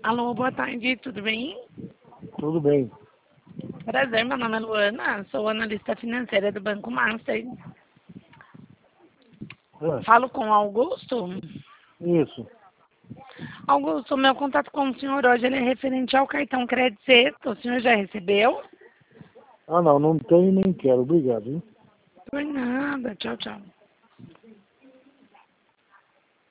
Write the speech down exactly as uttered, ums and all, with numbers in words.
Alô, boa tarde, tudo bem? Tudo bem. Prazer, meu nome é Luana, sou analista financeira do Banco Master. É, Falo com Augusto. isso. Augusto, meu contato com o senhor hoje ele é referente ao cartão Crédito Sexto. O senhor já recebeu? Ah, não, não tenho nem quero. Obrigado, hein? Por nada, tchau, tchau.